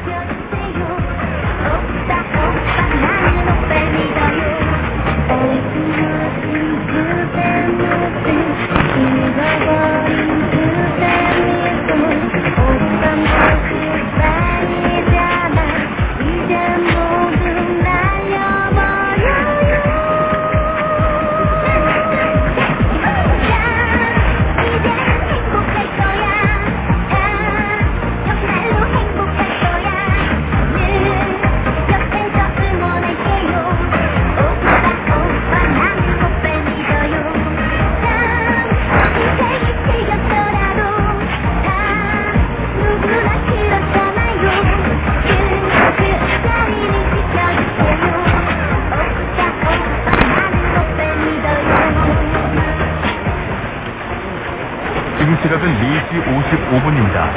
지금 시각은 4시 55분입니다.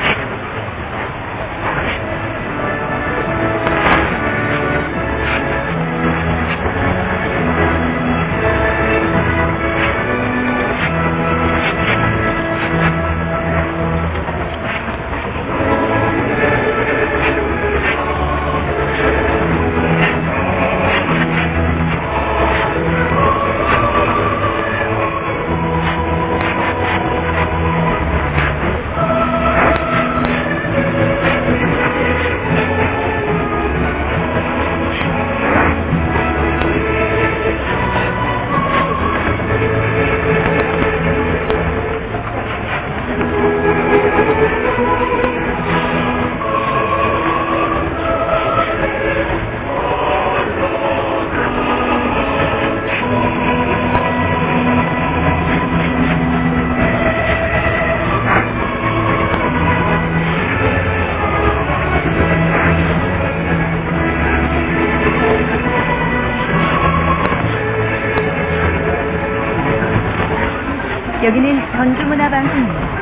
여기는 전주문화방송입니다.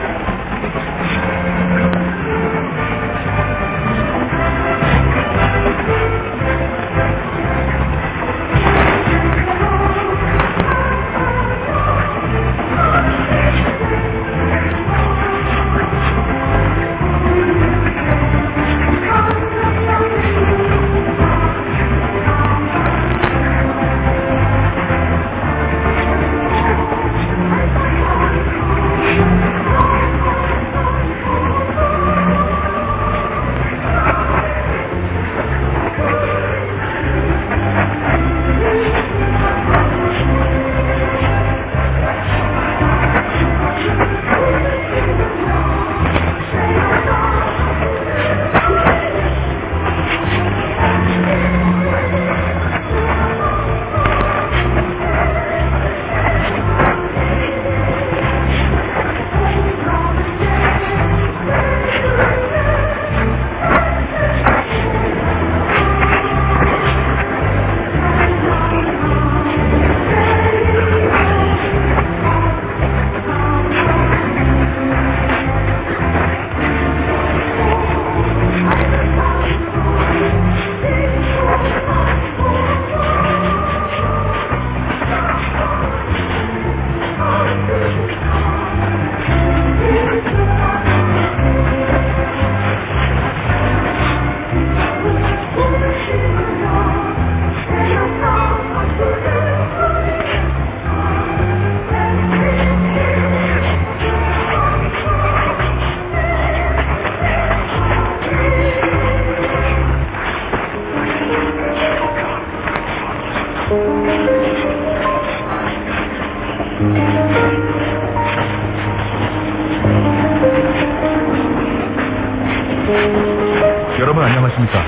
여러분 안녕하십니까?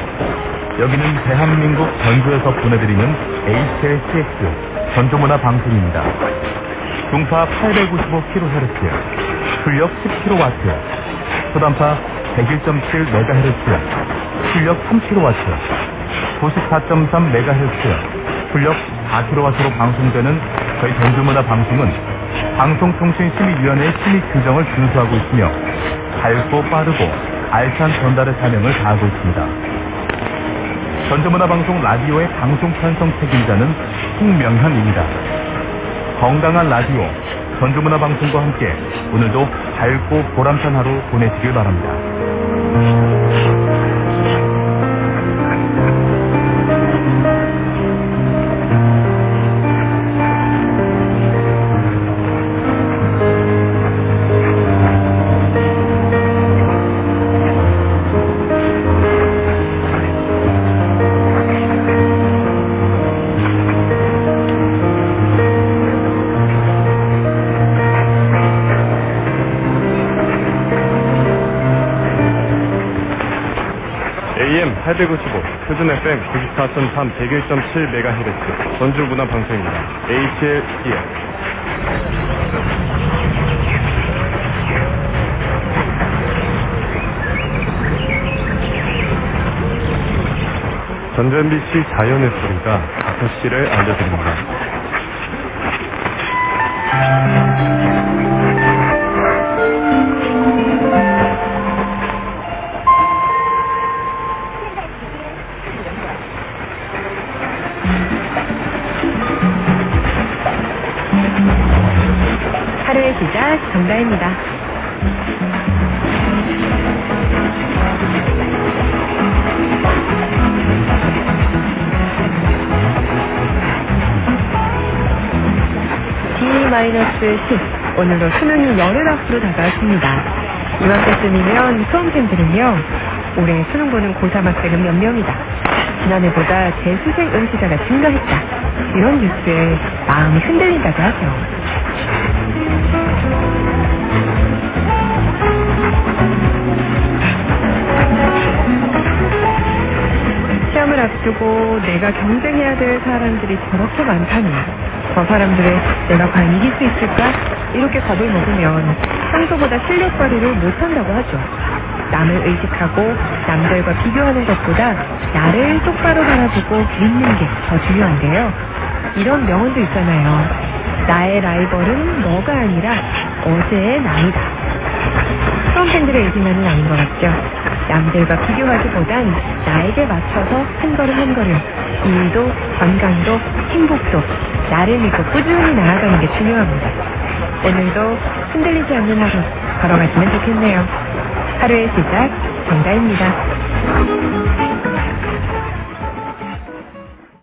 여기는 대한민국 전주에서 보내드리는 HLCX 전주문화방송입니다. 중파 895kHz, 출력 10kW, 초단파 101.7MHz, 출력 3kW, 94.3MHz, 출력 4kW로 방송되는 저희 전주문화방송은 방송통신심의위원회의 심의 규정을 준수하고 있으며 밝고 빠르고 알찬 전달의 사명을 다하고 있습니다. 전주문화방송 라디오의 방송 편성 책임자는 홍명현입니다. 건강한 라디오 전주문화방송과 함께 오늘도 밝고 보람찬 하루 보내시길 바랍니다. AM 855, 표준 FM 94.3, 101.7MHz, 전주문화방송입니다. HLCS. 전주 MBC 자연의 소리가 5시를 알려드립니다. 하루의 시작 정다입니다. D-10 오늘로 수능이 열흘 앞으로 다가왔습니다. 이맘때쯤이면 수험생들은요 올해 수능 보는 고3 학생은 몇 명이다, 지난해보다 재수생 응시자가 증가했다, 이런 뉴스에 마음이 흔들린다고 하죠. 시험을 앞두고 내가 경쟁해야 될 사람들이 저렇게 많다니, 저 사람들을 내가 과연 이길 수 있을까? 이렇게 겁을 먹으면 평소보다 실력 발휘를 못한다고 하죠. 남을 의식하고 남들과 비교하는 것보다 나를 똑바로 바라보고 믿는 게 더 중요한데요. 이런 명언도 있잖아요. 나의 라이벌은 너가 아니라 어제의 나이다. 수험생들의 얘기만은 아닌 것 같죠. 남들과 비교하기보단 나에게 맞춰서 한 걸음 한 걸음 일도 건강도 행복도 나를 믿고 꾸준히 나아가는 게 중요합니다. 오늘도 흔들리지 않는 하루 걸어가시면 좋겠네요. 하루의 시작 정다입니다.